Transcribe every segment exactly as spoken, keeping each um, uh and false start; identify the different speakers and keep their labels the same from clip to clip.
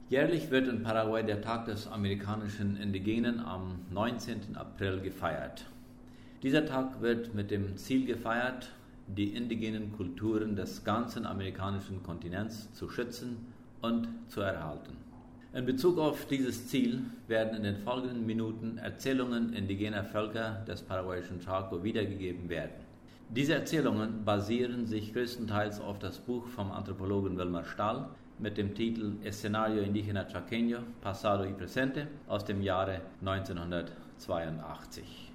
Speaker 1: Jährlich wird in Paraguay der Tag des amerikanischen Indigenen am neunzehnten April gefeiert. Dieser Tag wird mit dem Ziel gefeiert, die indigenen Kulturen des ganzen amerikanischen Kontinents zu schützen und zu erhalten. In Bezug auf dieses Ziel werden in den folgenden Minuten Erzählungen indigener Völker des paraguayischen Chaco wiedergegeben werden. Diese Erzählungen basieren sich größtenteils auf das Buch vom Anthropologen Wilmer Stahl mit dem Titel Escenario Indígena Chaqueño, Pasado y Presente aus dem Jahre neunzehnhundertzweiundachtzig.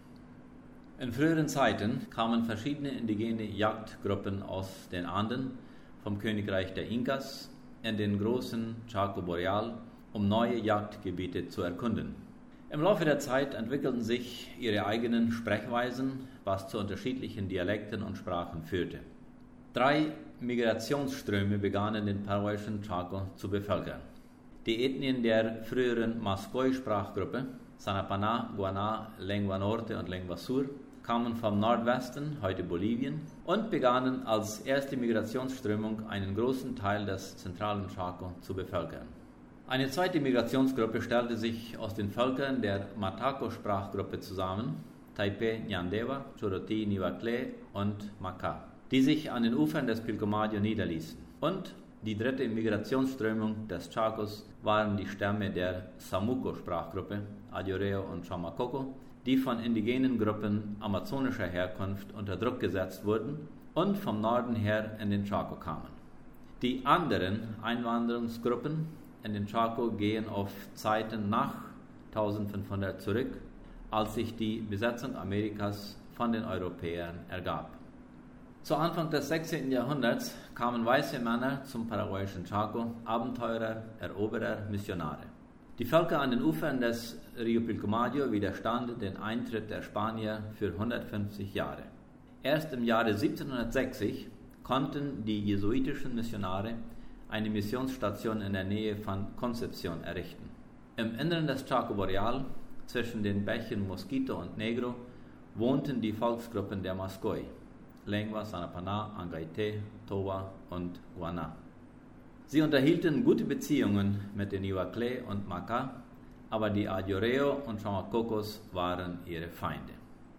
Speaker 1: In früheren Zeiten kamen verschiedene indigene Jagdgruppen aus den Anden, vom Königreich der Inkas, in den großen Chaco Boreal, um neue Jagdgebiete zu erkunden. Im Laufe der Zeit entwickelten sich ihre eigenen Sprechweisen, was zu unterschiedlichen Dialekten und Sprachen führte. Drei Migrationsströme begannen den paraguayischen Chaco zu bevölkern. Die Ethnien der früheren Mascoy-Sprachgruppe, Sanapaná, Guaná, Lengua Norte und Lengua Sur, kamen vom Nordwesten, heute Bolivien, und begannen als erste Migrationsströmung einen großen Teil des zentralen Chaco zu bevölkern. Eine zweite Migrationsgruppe stellte sich aus den Völkern der Mataco-Sprachgruppe zusammen, Taipei, Ñandeva, Chorotí, Niuacle und Macá, die sich an den Ufern des Pilcomayo niederließen. Und die dritte Migrationsströmung des Chacos waren die Stämme der Samuco-Sprachgruppe, Ayoreo und Chamacoco, die von indigenen Gruppen amazonischer Herkunft unter Druck gesetzt wurden und vom Norden her in den Chaco kamen. Die anderen Einwanderungsgruppen in den Chaco gehen auf Zeiten nach eintausendfünfhundert zurück, als sich die Besetzung Amerikas von den Europäern ergab. Zu Anfang des sechzehnten Jahrhunderts kamen weiße Männer zum paraguayischen Chaco, Abenteurer, Eroberer, Missionare. Die Völker an den Ufern des Rio Pilcomayo widerstanden den Eintritt der Spanier für hundertfünfzig Jahre. Erst im Jahre siebzehnhundertsechzig konnten die jesuitischen Missionare eine Missionsstation in der Nähe von Concepción errichten. Im Inneren des Chaco Boreal, zwischen den Bächen Mosquito und Negro, wohnten die Volksgruppen der Mascoy, Lengua, Sanapaná, Angaité, Towa und Guaná. Sie unterhielten gute Beziehungen mit den Niuacle und Macá, aber die Ayoreo und Chamacocos waren ihre Feinde.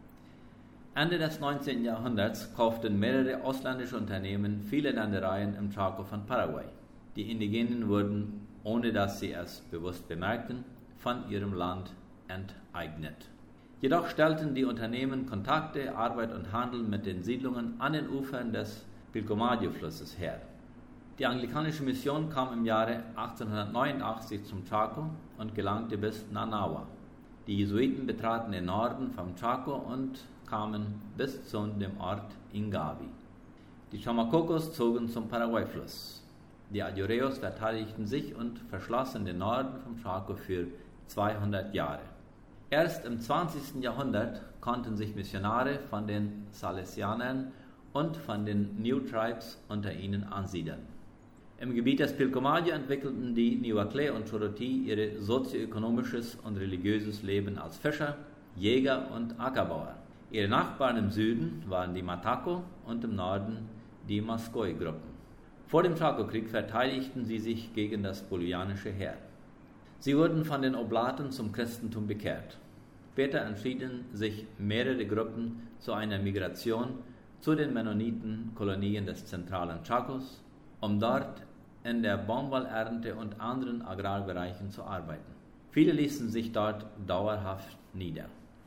Speaker 1: Ende des neunzehnten Jahrhunderts kauften mehrere ausländische Unternehmen viele Ländereien im Chaco von Paraguay. Die Indigenen wurden, ohne dass sie es bewusst bemerkten, von ihrem Land enteignet. Jedoch stellten die Unternehmen Kontakte, Arbeit und Handel mit den Siedlungen an den Ufern des Pilcomayo-Flusses her. Die anglikanische Mission kam im Jahre achtzehnhundertneunundachtzig zum Chaco und gelangte bis Nanawa. Die Jesuiten betraten den Norden vom Chaco und kamen bis zu dem Ort Ingavi. Die Chamacocos zogen zum Paraguay-Fluss. Die Ayoreos verteidigten sich und verschlossen den Norden vom Chaco für zweihundert Jahre. Erst im zwanzigsten Jahrhundert konnten sich Missionare von den Salesianern und von den New Tribes unter ihnen ansiedeln. Im Gebiet des Pilcomayo entwickelten die Niuacle und Chorotí ihr sozioökonomisches und religiöses Leben als Fischer, Jäger und Ackerbauer. Ihre Nachbarn im Süden waren die Mataco und im Norden die Mascoy-Gruppen. Vor dem Chaco-Krieg verteidigten sie sich gegen das bolivianische Heer. Sie wurden von den Oblaten zum Christentum bekehrt. Später entschieden sich mehrere Gruppen zu einer Migration zu den Mennoniten-Kolonien des zentralen Chacos, um dort in der Baumwollernte und anderen Agrarbereichen zu arbeiten. Viele ließen sich dort dauerhaft nieder.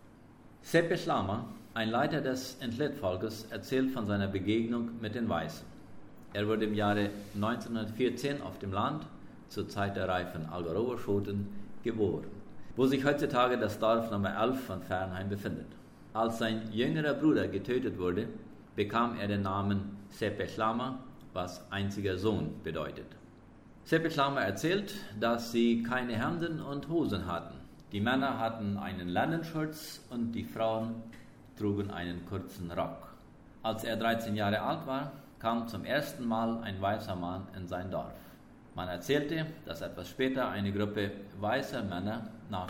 Speaker 1: Sepe Slama, ein Leiter des Entlet-Volkes, erzählt von seiner Begegnung mit den Weißen. Er wurde im Jahre neunzehnhundertvierzehn auf dem Land, zur Zeit der reifen Algarrobo-Schoten, geboren, wo sich heutzutage das Dorf Nummer elf von Fernheim befindet. Als sein jüngerer Bruder getötet wurde, bekam er den Namen Sepe Slama, was einziger Sohn bedeutet. Sepe Slama erzählt, dass sie keine Hemden und Hosen hatten. Die Männer hatten einen Leinenschurz und die Frauen trugen einen kurzen Rock. Als er dreizehn Jahre alt war, kam zum ersten Mal ein weißer Mann in sein Dorf. Man erzählte, dass etwas später eine Gruppe weißer Männer nach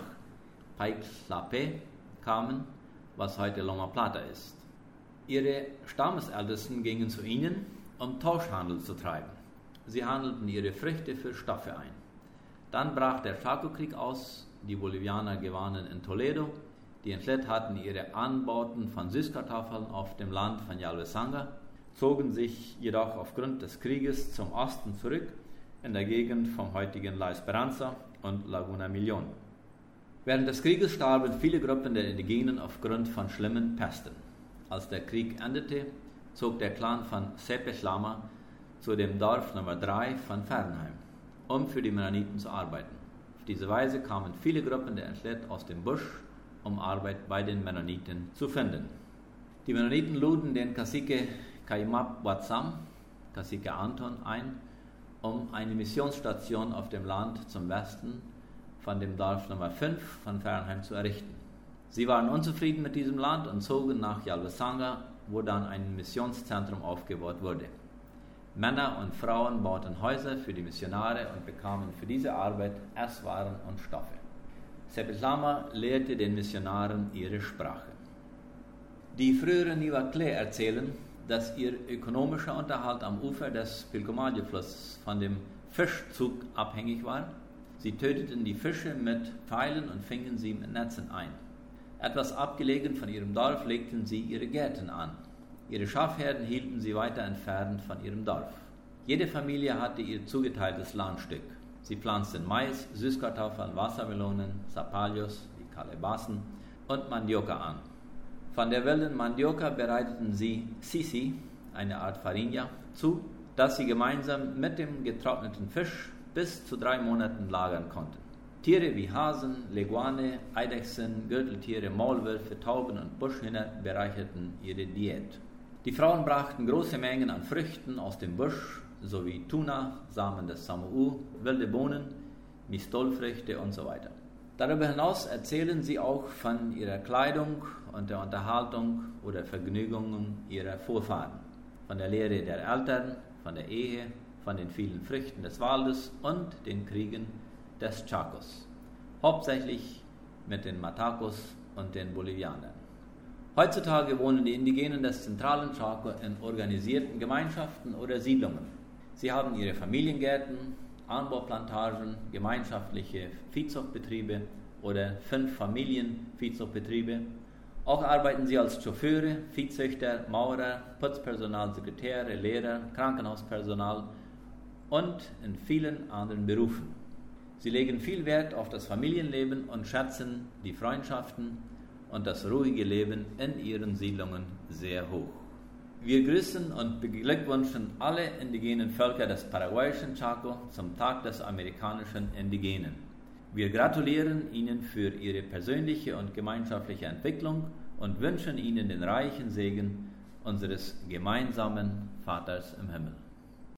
Speaker 1: Paixlape kamen, was heute Loma Plata ist. Ihre Stammesältesten gingen zu ihnen, um Tauschhandel zu treiben. Sie handelten ihre Früchte für Stoffe ein. Dann brach der Chaco-Krieg aus, die Bolivianer gewannen in Toledo, die Entlet hatten ihre Anbauten von Süßkartoffeln auf dem Land von Yalvesanga, zogen sich jedoch aufgrund des Krieges zum Osten zurück, in der Gegend vom heutigen La Esperanza und Laguna Millón. Während des Krieges starben viele Gruppen der Indigenen aufgrund von schlimmen Pesten. Als der Krieg endete, zog der Clan von Sepetlama zu dem Dorf Nummer drei von Fernheim, um für die Mennoniten zu arbeiten. Auf diese Weise kamen viele Gruppen der Entlet aus dem Busch, um Arbeit bei den Mennoniten zu finden. Die Mennoniten luden den Cacique Kaimap Watsam, Cacique Anton, ein, um eine Missionsstation auf dem Land zum Westen von dem Dorf Nummer fünf von Fernheim zu errichten. Sie waren unzufrieden mit diesem Land und zogen nach Yalvesanga, wo dann ein Missionszentrum aufgebaut wurde. Männer und Frauen bauten Häuser für die Missionare und bekamen für diese Arbeit Esswaren und Stoffe. Sepetlama lehrte den Missionaren ihre Sprache. Die früheren Nivakle erzählen, dass ihr ökonomischer Unterhalt am Ufer des Pilcomayo-Flusses von dem Fischzug abhängig war. Sie töteten die Fische mit Pfeilen und fingen sie mit Netzen ein. Etwas abgelegen von ihrem Dorf legten sie ihre Gärten an. Ihre Schafherden hielten sie weiter entfernt von ihrem Dorf. Jede Familie hatte ihr zugeteiltes Landstück. Sie pflanzten Mais, Süßkartoffeln, Wassermelonen, Zapallos, die Kalebassen und Mandioca an. Von der wilden Mandioca bereiteten sie Sisi, eine Art Farinha, zu, das sie gemeinsam mit dem getrockneten Fisch bis zu drei Monaten lagern konnten. Tiere wie Hasen, Leguane, Eidechsen, Gürteltiere, Maulwürfe, Tauben und Buschhühner bereicherten ihre Diät. Die Frauen brachten große Mengen an Früchten aus dem Busch, sowie Tuna, Samen des Samo'u, wilde Bohnen, Mistolfrüchte und so weiter. Darüber hinaus erzählen sie auch von ihrer Kleidung und der Unterhaltung oder Vergnügungen ihrer Vorfahren, von der Lehre der Eltern, von der Ehe, von den vielen Früchten des Waldes und den Kriegen des Chacos, hauptsächlich mit den Matacos und den Bolivianern. Heutzutage wohnen die Indigenen des zentralen Chaco in organisierten Gemeinschaften oder Siedlungen. Sie haben ihre Familiengärten, Anbauplantagen, gemeinschaftliche Viehzuchtbetriebe oder fünf Familien-Viehzuchtbetriebe. Auch arbeiten sie als Chauffeure, Viehzüchter, Maurer, Putzpersonal, Sekretäre, Lehrer, Krankenhauspersonal und in vielen anderen Berufen. Sie legen viel Wert auf das Familienleben und schätzen die Freundschaften und das ruhige Leben in ihren Siedlungen sehr hoch. Wir grüßen und beglückwünschen alle indigenen Völker des paraguayischen Chaco zum Tag des amerikanischen Indigenen. Wir gratulieren ihnen für ihre persönliche und gemeinschaftliche Entwicklung und wünschen ihnen den reichen Segen unseres gemeinsamen Vaters im Himmel.